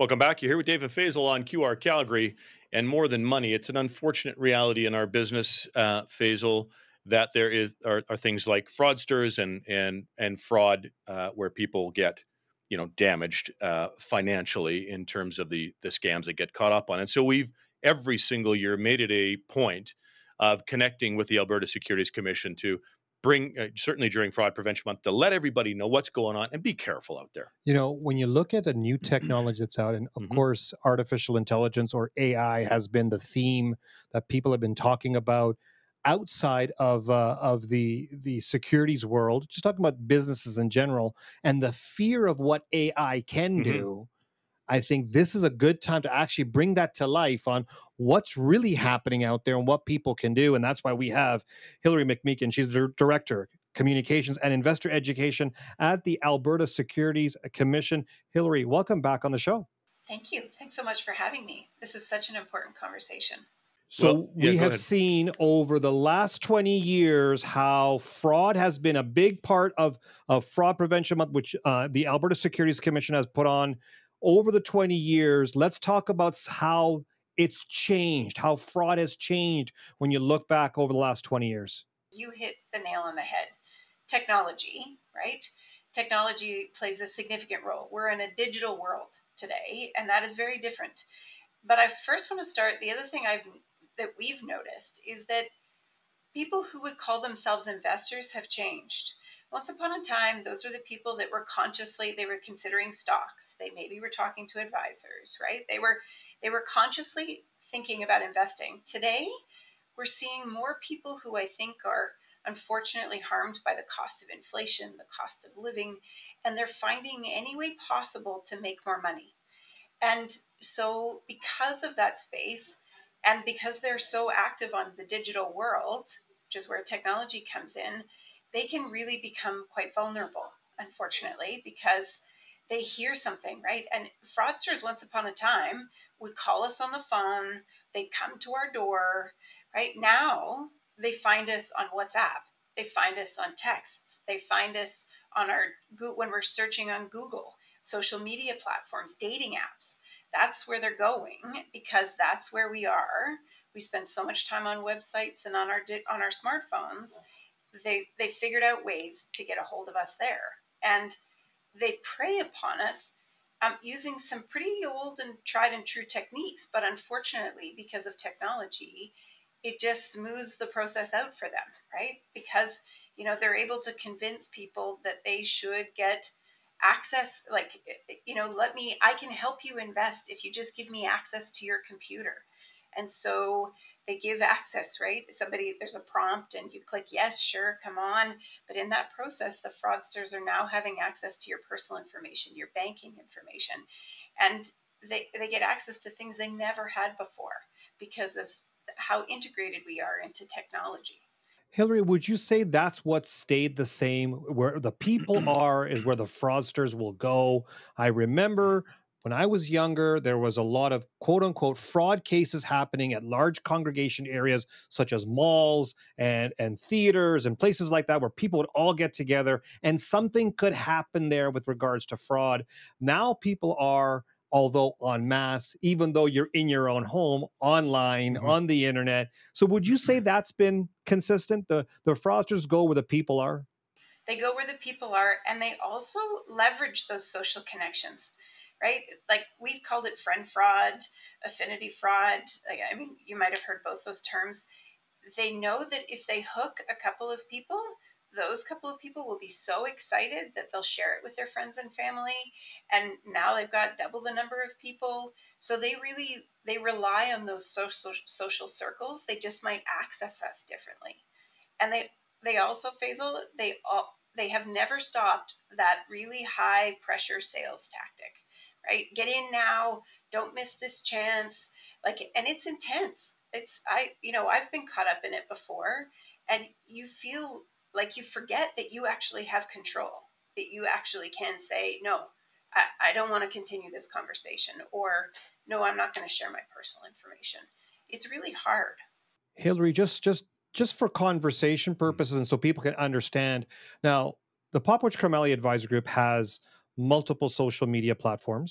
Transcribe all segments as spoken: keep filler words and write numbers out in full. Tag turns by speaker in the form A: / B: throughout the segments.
A: Welcome back. You're here with David Faisal on Q R Calgary and more than money. It's an unfortunate reality in our business, uh, Faisal, that there is are, are things like fraudsters and and and fraud uh, where people get you know damaged uh, financially in terms of the the scams that get caught up on. And so we've every single year made it a point of connecting with the Alberta Securities Commission to bring uh, certainly during Fraud Prevention Month to let everybody know what's going on and be careful out there.
B: You know, when you look at the new technology that's out, and of
A: hmm
B: course, artificial intelligence or A I has been the theme that people have been talking about outside of uh, of the the securities world, just talking about businesses in general, and the fear of what A I can
A: hmm
B: do. I think this is a good time to actually bring that to life on what's really happening out there and what people can do. And that's why we have Hillary McMeekin. She's the director, communications and investor education at the Alberta Securities Commission. Hillary, welcome back on the show.
C: Thank you. Thanks so much for having me. This is such an important conversation.
A: Well,
B: So
A: yeah,
B: we
A: go
B: have
A: ahead.
B: seen over the last twenty years how fraud has been a big part of, of Fraud Prevention Month, which uh, the Alberta Securities Commission has put on over the twenty years. Let's talk about how it's changed, how fraud has changed when you look back over the last twenty years.
C: You hit the nail on the head. Technology, right? Technology plays a significant role. We're in a digital world today, and that is very different. But I first want to start the other thing I've that we've noticed is that people who would call themselves investors have changed. Once upon a time, those were the people that were consciously they were considering stocks. They maybe were talking to advisors, right? They were they were consciously thinking about investing. Today, we're seeing more people who I think are unfortunately harmed by the cost of inflation, the cost of living, and they're finding any way possible to make more money. And so, because of that space, and because they're so active on the digital world, which is where technology comes in, they can really become quite vulnerable, unfortunately, because they hear something, right? And fraudsters, once upon a time, would call us on the phone, they'd come to our door, right? Now, they find us on WhatsApp, they find us on texts, they find us on our, when we're searching on Google, social media platforms, dating apps. That's where they're going because that's where we are. We spend so much time on websites and on our on our smartphones. They they figured out ways to get a hold of us there, and they prey upon us um, using some pretty old and tried and true techniques. But unfortunately, because of technology, it just smooths the process out for them, right? Because you know they're able to convince people that they should get access, like you know let me I can help you invest if you just give me access to your computer. And so they give access, right? Somebody, there's a prompt and you click yes, sure, come on. But in that process, the fraudsters are now having access to your personal information, your banking information, and they, they get access to things they never had before because of how integrated we are into technology.
B: Hillary, would you say that's what stayed the same? Where the people are is where the fraudsters will go. I remember when I was younger, there was a lot of quote unquote fraud cases happening at large congregation areas such as malls and, and theaters and places like that where people would all get together and something could happen there with regards to fraud. Now people are, although en masse, even though you're in your own home, online,
A: Mhm.
B: on the internet. So would you say that's been consistent? The the fraudsters go where the people are?
C: They go where the people are, and they also leverage those social connections, right? Like we've called it friend fraud, affinity fraud. Like, I mean, you might have heard both those terms. They know that if they hook a couple of people, those couple of people will be so excited that they'll share it with their friends and family. And now they've got double the number of people. So they really they rely on those social social circles. They just might access us differently. And they they also, Faisal, they all they have never stopped that really high pressure sales tactic, right? Get in now, don't miss this chance. Like, and it's intense. It's I you know I've been caught up in it before, and you feel like you forget that you actually have control, that you actually can say no. I, I don't want to continue this conversation, or no, I'm not going to share my personal information. It's really hard.
B: Hillary, just just just for conversation
A: Mhm.
B: purposes and so people can understand. Now, the Popwitch Carmelli Advisor Group has multiple social media platforms.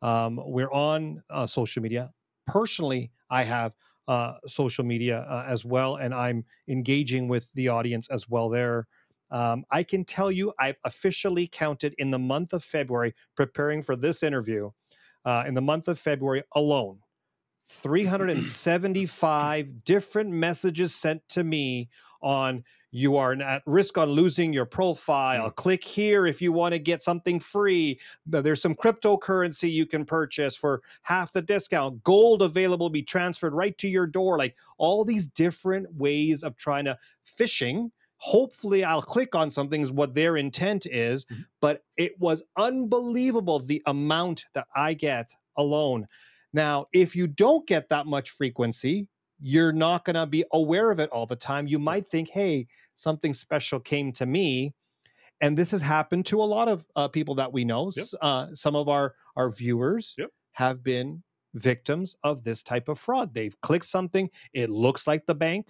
B: Um, we're on uh, social media. Personally, I have uh, social media uh, as well, and I'm engaging with the audience as well there. Um, I can tell you, I've officially counted in the month of February, preparing for this interview, uh, in the month of February alone, three hundred seventy-five different messages sent to me on you are at risk on losing your profile.
A: Mm.
B: Click here if you want to get something free. There's some cryptocurrency you can purchase for half the discount. Gold available to be transferred right to your door. Like all these different ways of trying to phishing. Hopefully, I'll click on something is what their intent is.
A: Mhm.
B: But it was unbelievable the amount that I get alone. Now, if you don't get that much frequency, you're not going to be aware of it all the time. You might think, hey, something special came to me. And this has happened to a lot of uh, people that we know.
A: Yep.
B: Uh, some of our, our viewers
A: Yep.
B: have been victims of this type of fraud. They've clicked something, it looks like the bank.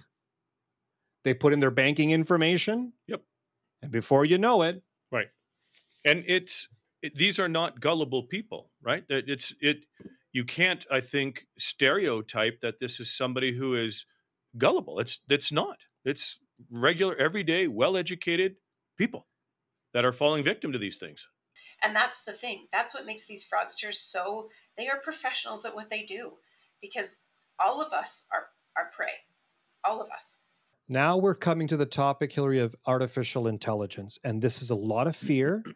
B: They put in their banking information.
A: Yep.
B: And before you know it,
A: Right. And it's it, these are not gullible people, right? That it's it. You can't, I think, stereotype that this is somebody who is gullible. It's it's not. It's regular, everyday, well-educated people that are falling victim to these things.
C: And that's the thing. That's what makes these fraudsters so, they are professionals at what they do, because all of us are, are prey. All of us.
B: now we're coming to the topic, Hillary, of artificial intelligence. And this is a lot of fear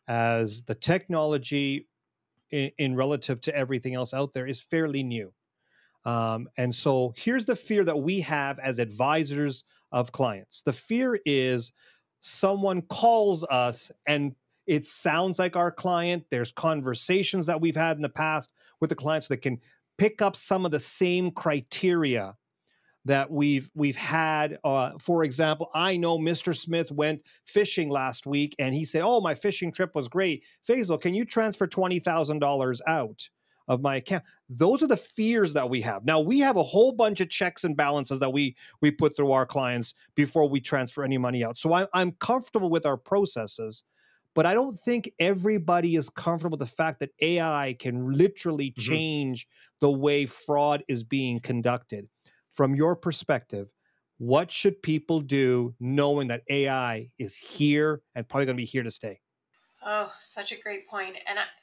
B: as the technology in, in relative to everything else out there is fairly new. Um, and so here's the fear that we have as advisors of clients. The fear is someone calls us and it sounds like our client. There's conversations that we've had in the past with the clients that can pick up some of the same criteria that we've we've had. Uh, for example, I know Mister Smith went fishing last week, and he said, "Oh, my fishing trip was great. Faisal, can you transfer twenty thousand dollars out of my account?" Those are the fears that we have. Now we have a whole bunch of checks and balances that we we put through our clients before we transfer any money out. So I, I'm comfortable with our processes. But I don't think everybody is comfortable with the fact that A I can literally
A: Mm-hmm.
B: change the way fraud is being conducted. From your perspective, what should people do knowing that A I is here and probably going to be here to stay?
C: Oh, such a great point. And I,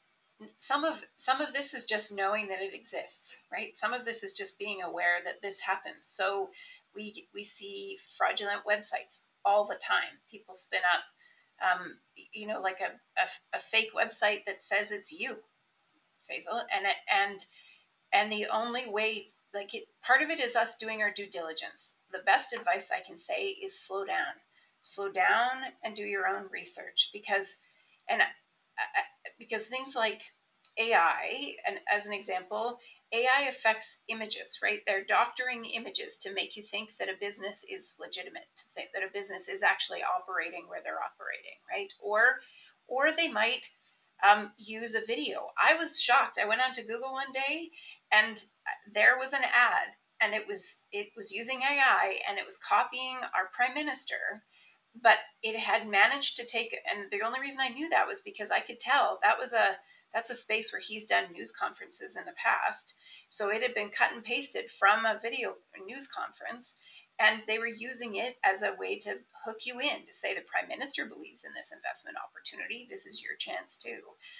C: some of some of this is just knowing that it exists, right? Some of this is just being aware that this happens. So we we see fraudulent websites all the time. People spin up, um, you know, like a, a, a fake website that says it's you, Faisal, and and and the only way, like it, part of it is us doing our due diligence. The best advice I can say is slow down, slow down, and do your own research, because, and I, I, because things like A I, and as an example, A I affects images, right? They're doctoring images to make you think that a business is legitimate, to think that a business is actually operating where they're operating, right? Or, or they might um, use a video. I was shocked. I went onto Google one day, and there was an ad, and it was it was using A I, and it was copying our prime minister, but it had managed to take, and the only reason I knew that was because I could tell that was a that's a space where he's done news conferences in the past. So it had been cut and pasted from a video news conference, and they were using it as a way to hook you in, to say the prime minister believes in this investment opportunity. This is your chance too.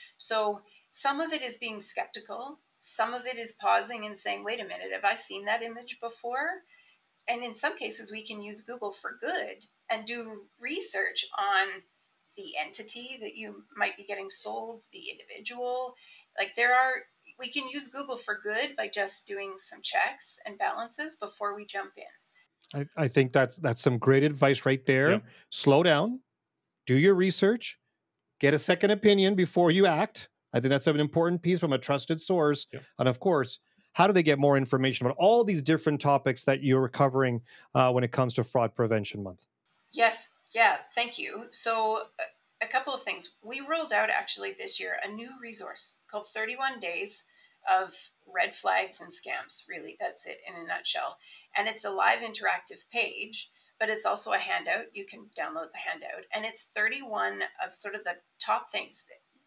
C: So some of it is being skeptical. Some of it is pausing and saying, wait a minute, have I seen that image before? And in some cases, we can use Google for good and do research on the entity that you might be getting sold, the individual. Like there are, we can use Google for good by just doing some checks and balances before we jump in.
B: I, I think that's that's some great advice right there.
A: Yeah.
B: Slow down, do your research, get a second opinion before you act. I think that's an important piece from a trusted source.
A: Yeah.
B: And of course, how do they get more information about all these different topics that you're covering uh, when it comes to Fraud Prevention Month?
C: Yes. Yeah. Thank you. So, a, a couple of things. We rolled out actually this year a new resource called thirty-one Days of Red Flags and Scams. Really, that's it in a nutshell. And it's a live interactive page, but it's also a handout. You can download the handout, and it's thirty-one of sort of the top things,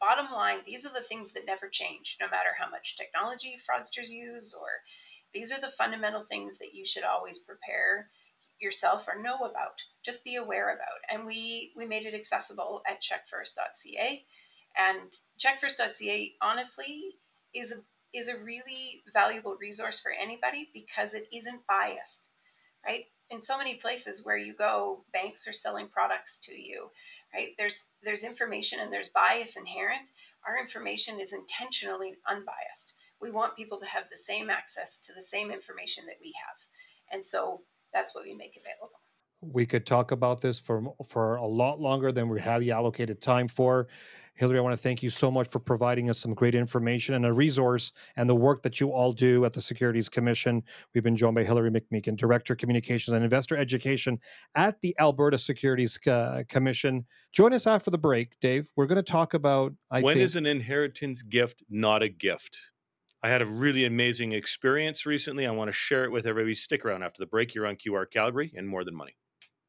C: bottom line, these are the things that never change, no matter how much technology fraudsters use, or these are the fundamental things that you should always prepare yourself or know about, just be aware about. And we we made it accessible at check first dot c a. And check first dot c a, honestly, is a is a really valuable resource for anybody because it isn't biased, right? In so many places where you go, banks are selling products to you, right? There's there's information and there's bias inherent. Our information is intentionally unbiased. We want people to have the same access to the same information that we have. And so that's what we make available.
B: We could talk about this for for a lot longer than we have the allocated time for. Hillary, I want to thank you so much for providing us some great information and a resource and the work that you all do at the Securities Commission. We've been joined by Hillary McMeekin, Director of Communications and Investor Education at the Alberta Securities uh, Commission. Join us after the break, Dave. We're going to talk about, I
A: when
B: think,
A: is an inheritance gift not a gift? I had a really amazing experience recently. I want to share it with everybody. Stick around after the break. You're on Q R Calgary and More Than Money.